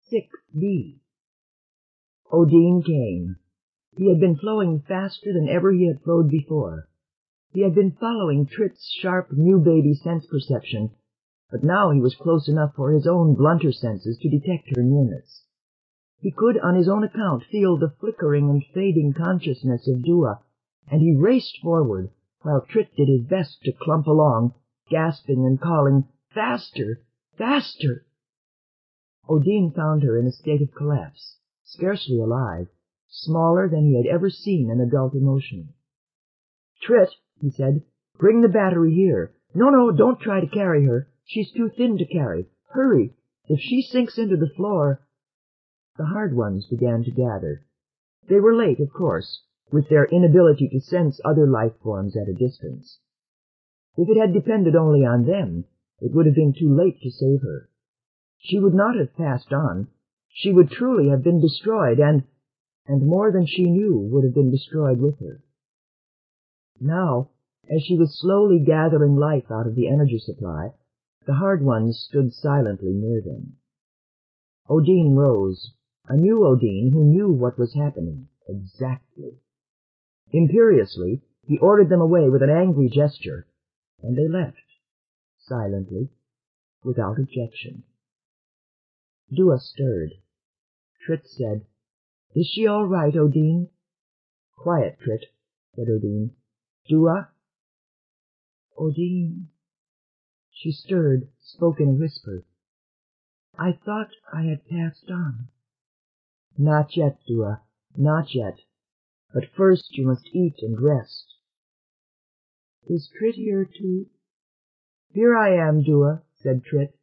6B. Odin came. He had been flowing faster than ever he had flowed before. He had been following Trit's sharp new baby sense perception, but now he was close enough for his own blunter senses to detect her nearness. He could, on his own account, feel the flickering and fading consciousness of Dua, and he raced forward, while Trit did his best to clump along, gasping and calling, "Faster! Faster!" Odin found her in a state of collapse, scarcely alive, smaller than he had ever seen an adult emotion. "Trit," he said, "bring the battery here. No, don't try to carry her. She's too thin to carry. Hurry. If she sinks into the floor—" The Hard Ones began to gather. They were late, of course, with their inability to sense other life forms at a distance. If it had depended only on them, it would have been too late to save her. She would not have passed on. She would truly have been destroyed, and more than she knew would have been destroyed with her. Now, as she was slowly gathering life out of the energy supply, the Hard Ones stood silently near them. Odin rose, a new Odin who knew what was happening exactly. Imperiously, he ordered them away with an angry gesture, and they left, silently, without objection. Dua stirred. Trit said, "Is she all right, Odin?" "Quiet, Trit," said Odin. "Dua?" "Odin." She stirred, spoke in a whisper. "I thought I had passed on." "Not yet, Dua, not yet. But first you must eat and rest." "Is Trit here too?" "Here I am, Dua," said Trit.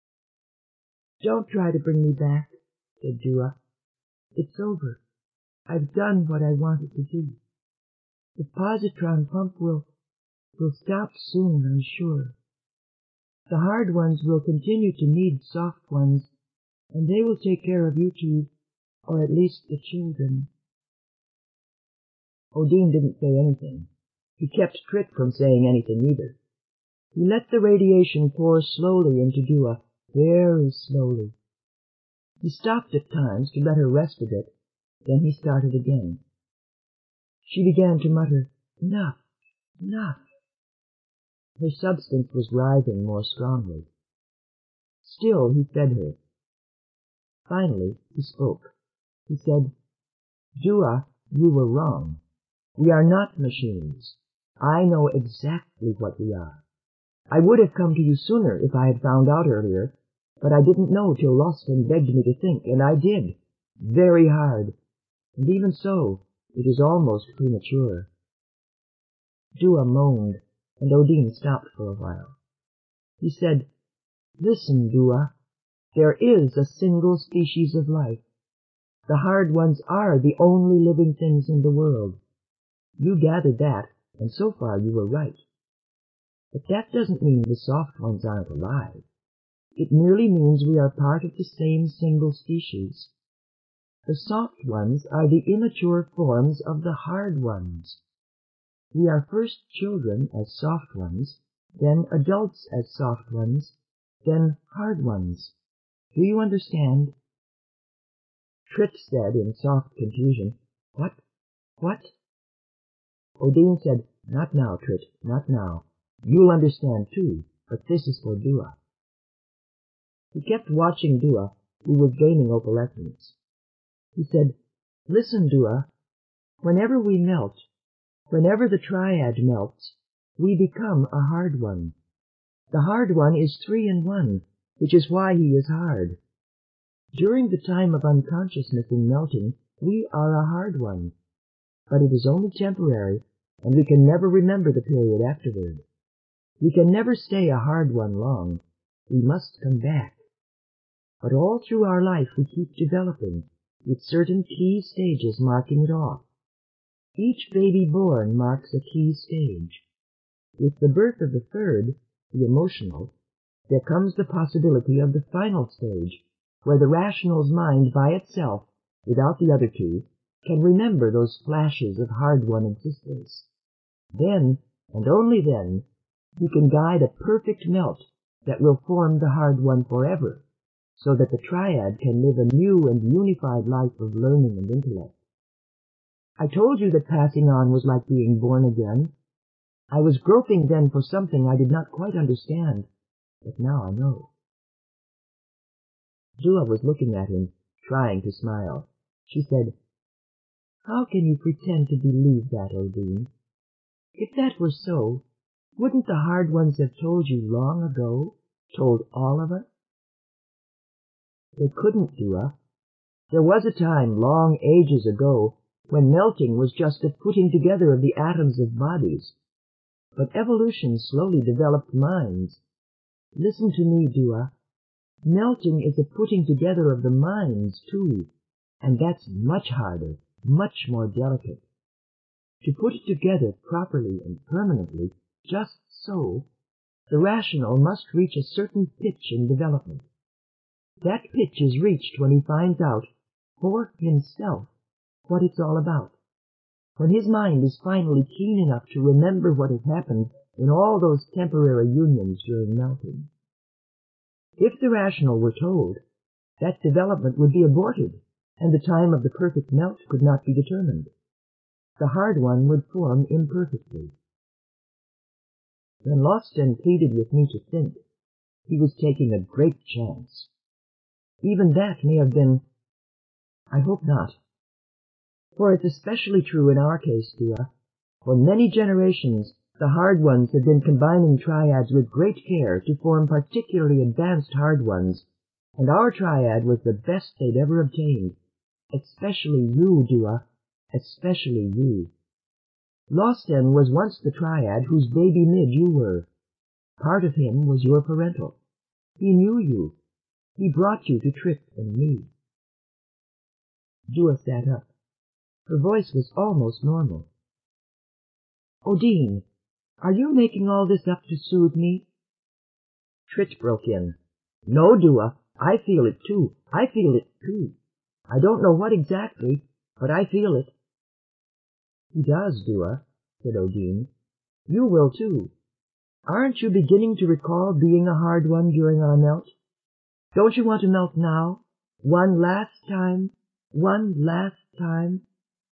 "Don't try to bring me back," said Dua. "It's over. I've done what I wanted to do. The positron pump will stop soon, I'm sure. The Hard Ones will continue to need Soft Ones, and they will take care of you two, or at least the children." Odin didn't say anything. He kept Trit from saying anything either. He let the radiation pour slowly into Dua, very slowly. He stopped at times to let her rest a bit, then he started again. She began to mutter, "Enough, enough." Her substance was writhing more strongly. Still he fed her. Finally he spoke. He said, "Dua, you were wrong. We are not machines. I know exactly what we are. I would have come to you sooner if I had found out earlier, but I didn't know till Lostin begged me to think, and I did. Very hard. And even so, it is almost premature." Dua moaned, and Odin stopped for a while. He said, "Listen, Dua. There is a single species of life. The Hard Ones are the only living things in the world. You gathered that, and so far you were right. But that doesn't mean the Soft Ones aren't alive. It merely means we are part of the same single species. The Soft Ones are the immature forms of the Hard Ones. We are first children as Soft Ones, then adults as Soft Ones, then Hard Ones. Do you understand?" Trit said in soft confusion, "What? What?" Odin said, "Not now, Trit, not now. You'll understand too, but this is for Dua." He kept watching Dua, who was gaining opalescence. He said, "Listen, Dua. Whenever we melt, whenever the triad melts, we become a Hard One. The Hard One is 3 in 1, which is why he is hard. During the time of unconsciousness in melting, we are a Hard One. But it is only temporary, and we can never remember the period afterward. We can never stay a Hard One long. We must come back. But all through our life we keep developing, with certain key stages marking it off. Each baby born marks a key stage. With the birth of the third, the emotional, there comes the possibility of the final stage, where the rational's mind by itself, without the other two, can remember those flashes of Hard One existence. Then, and only then, he can guide a perfect melt that will form the Hard One forever, so that the triad can live a new and unified life of learning and intellect. I told you that passing on was like being born again. I was groping then for something I did not quite understand, but now I know. Dua was looking at him, trying to smile. She said, "How can you pretend to believe that, Odin? If that were so, wouldn't the hard ones have told you long ago, told all of us?" They couldn't, Dua. There was a time, long ages ago, when melting was just a putting together of the atoms of bodies. But evolution slowly developed minds. Listen to me, Dua. Melting is a putting together of the minds, too, and that's much harder, much more delicate. To put it together properly and permanently, just so, the rational must reach a certain pitch in development. That pitch is reached when he finds out, for himself, what it's all about. When his mind is finally keen enough to remember what has happened in all those temporary unions during melting. If the rational were told, that development would be aborted, and the time of the perfect melt could not be determined. The hard one would form imperfectly. When Losten pleaded with me to think, he was taking a great chance. Even that may have been... I hope not. For it's especially true in our case, Dua. For many generations, the hard ones have been combining triads with great care to form particularly advanced hard ones, and our triad was the best they'd ever obtained. Especially you, Dua, especially you. Losten was once the triad whose baby mid you were. Part of him was your parental. He knew you. He brought you to Trip and me. Dua sat up. Her voice was almost normal. Odin, are you making all this up to soothe me? Trit broke in. No, Dua, I feel it too. I feel it too. I don't know what exactly, but I feel it. He does, Dua, said Odin. You will too. Aren't you beginning to recall being a hard one during our melt? Don't you want to melt now? One last time? One last time?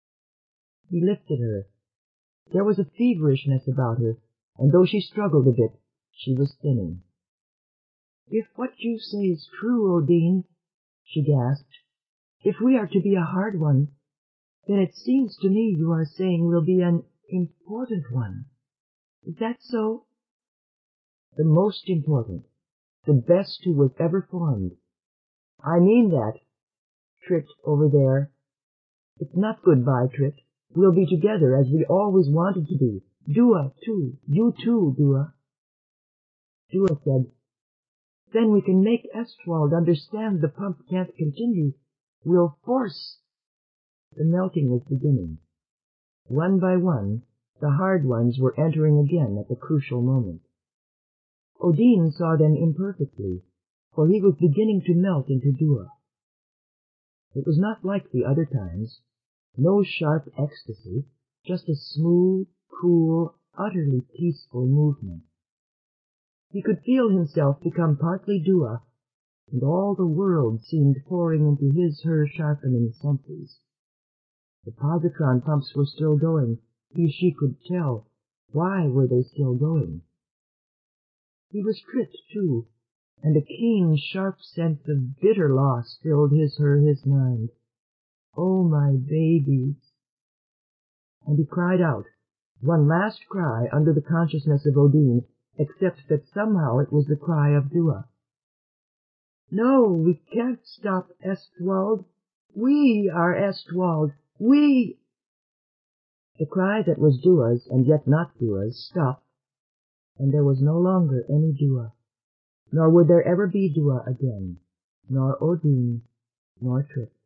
He lifted her. There was a feverishness about her, and though she struggled a bit, she was thinning. If what you say is true, Odin, she gasped, if we are to be a hard one, then it seems to me you are saying we'll be an important one. Is that so? The most important, the best who was ever formed. I mean that. Trit over there. It's not goodbye, Trit. We'll be together as we always wanted to be. Dua, too. You too, Dua. Dua said, then we can make Estwald understand the pump can't continue. We'll force. The melting was beginning. One by one, the hard ones were entering again at the crucial moment. Odin saw them imperfectly, for he was beginning to melt into Dua. It was not like the other times. No sharp ecstasy, just a smooth, cool, utterly peaceful movement. He could feel himself become partly Dua, and all the world seemed pouring into her sharpening senses. The positron pumps were still going. She could tell. Why were they still going? He was tripped, too, and a keen, sharp sense of bitter loss filled his mind. Oh, my babies! And he cried out, one last cry under the consciousness of Odin, except that somehow it was the cry of Dua. No, we can't stop Estwald. We are Estwald. We... The cry that was Dua's and yet not Dua's stopped, and there was no longer any Dua, nor would there ever be Dua again, nor Odin, nor Trip.